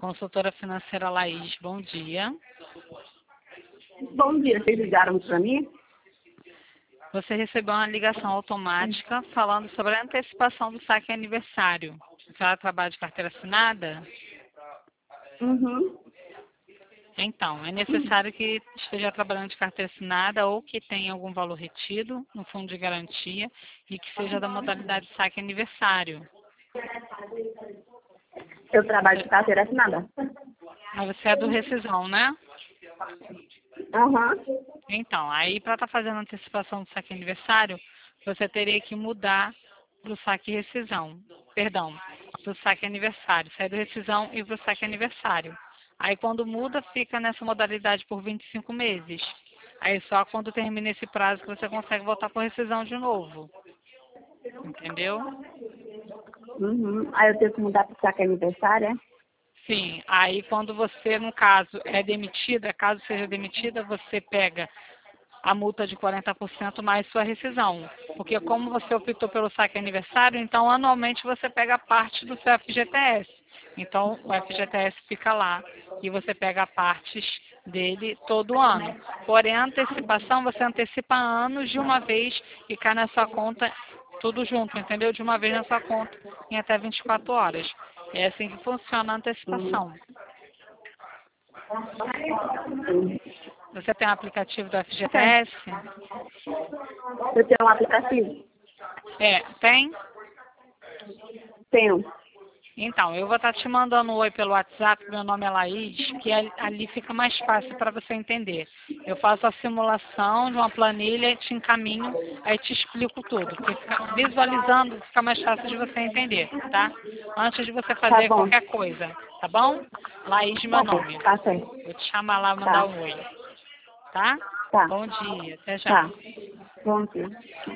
Consultora financeira Laís, bom dia. Bom dia, vocês ligaram para mim? Você recebeu uma ligação automática falando sobre a antecipação do saque aniversário. A senhora trabalha de carteira assinada? Uhum. Então, é necessário que esteja trabalhando de carteira assinada ou que tenha algum valor retido no fundo de garantia e que seja da modalidade saque aniversário. Eu trabalho de carteira assinada. Mas você é do rescisão, né? Uhum. Então, aí para estar fazendo antecipação do saque aniversário, você teria que mudar para o saque rescisão. Perdão, para o saque aniversário. Sair do rescisão e para o saque aniversário. Aí quando muda, fica nessa modalidade por 25 meses. Aí só quando termina esse prazo que você consegue voltar para rescisão de novo. Entendeu? Uhum. Aí eu tenho que mudar para o saque aniversário, é? Sim, aí quando você, no caso, é demitida, caso seja demitida, você pega a multa de 40% mais sua rescisão. Porque como você optou pelo saque aniversário, então anualmente você pega parte do seu FGTS. Então o FGTS fica lá e você pega partes dele todo ano. Porém, a antecipação, você antecipa anos de uma vez e cai na sua conta tudo junto, entendeu? De uma vez na sua conta em até 24 horas. É assim que funciona a antecipação. Você tem um aplicativo do FGTS? Eu tenho um aplicativo? É, tem? Tenho. Então, eu vou estar te mandando um oi pelo WhatsApp, meu nome é Laís, que ali fica mais fácil para você entender. Eu faço a simulação de uma planilha e te encaminho, aí te explico tudo. Porque visualizando fica mais fácil de você entender, tá? Antes de você Tá fazer bom. qualquer coisa, tá bom? Laís, meu Tá bom. nome. Tá certo. Vou te chamar lá, mandar Tá. um oi, tá? Tá. Bom dia, até já. Tá. Bom dia.